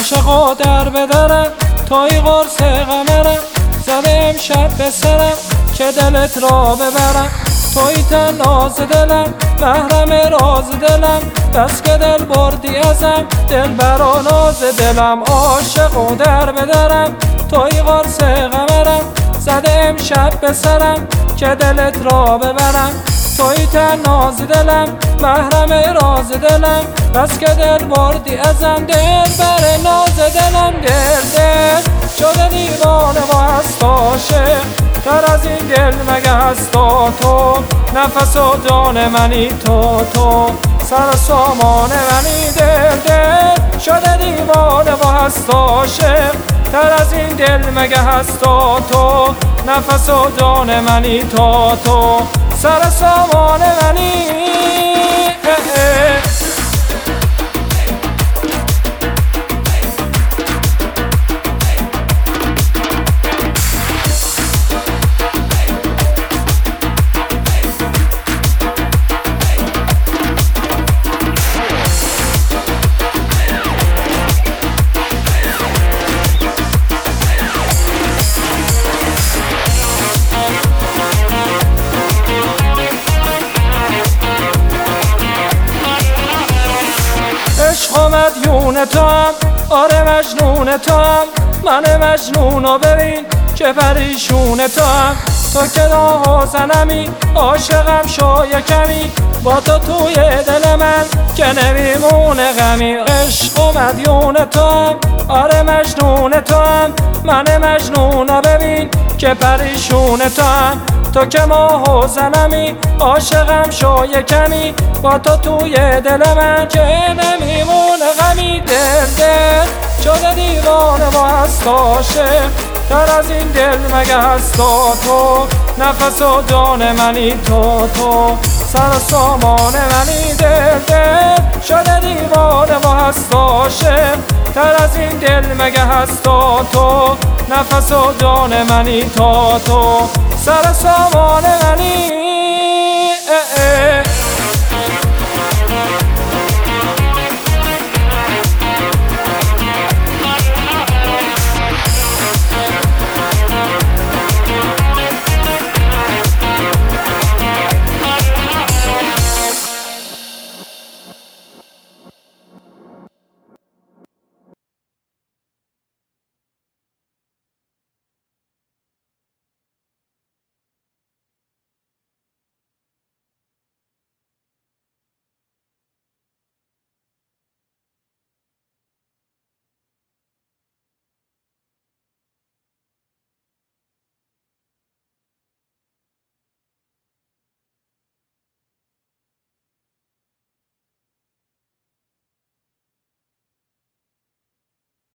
عاشق و در بدرم توی قرص قمرم زده امشب به سرم که دلت را ببرم توی تناز دلم محرم راز دلم بس که دل بردی ازم دل برا ناز دلم عاشق و در بدرم توی قرص قمرم زده امشب به سرم که دلت را ببرم توی تناز دلم محرم راز دلم بس که دل بردی ازم دل بر ناز دلم دل شده دیوانه و هست عاشق تر از این دل مگه هست تو نفس و جان منی تو سر سامان منی دل شده دیوانه و هست عاشق تر از این دل مگه هست تو نفس و جان منی تو سر سامان منی عشق و مدیون تو هم آره مجنون تو هم من مجنونو ببین که پریشون تو هم تو که راه زنمی عاشقم شای کمی با تو توی دل من که نمیمونه غمی عشق و مدیون تو هم آره مجنون تو هم من مجنونو ببین که پریشون تو هم تو که ماه و زنمی عاشقم شای کمی با تو توی دل من که نمیمونه غمی دل شده دیوانه و هست عاشق تر از این دل مگه هست تو نفس و جان منی تو سر سامان منی دل شده دیوانه و هست عاشق تر از این دل مگه هست تو نفس و جان منی تو سر سامان منی